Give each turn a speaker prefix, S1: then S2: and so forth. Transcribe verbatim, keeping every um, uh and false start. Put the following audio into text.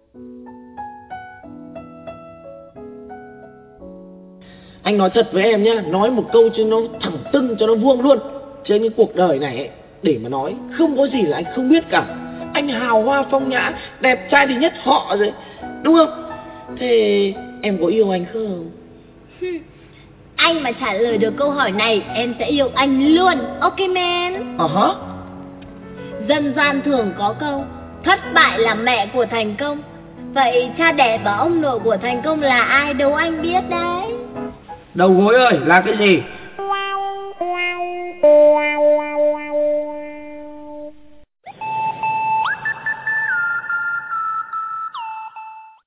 S1: Anh nói thật với em nhá, nói một câu cho nó thẳng tưng, cho nó vuông luôn. Trên cái cuộc đời này ấy, để mà nói không có gì là anh không biết cả. Anh hào hoa phong nhã, đẹp trai thì nhất họ rồi, đúng không? Thế em có yêu anh không?
S2: Anh mà trả lời được câu hỏi này, em sẽ yêu anh luôn. Ok man.
S1: Ờ hả?
S2: Dân gian thường có câu thất bại là mẹ của thành công. Vậy cha đẻ và ông nội của thành công là ai đâu anh biết đấy.
S1: Đầu gối ơi, là cái gì?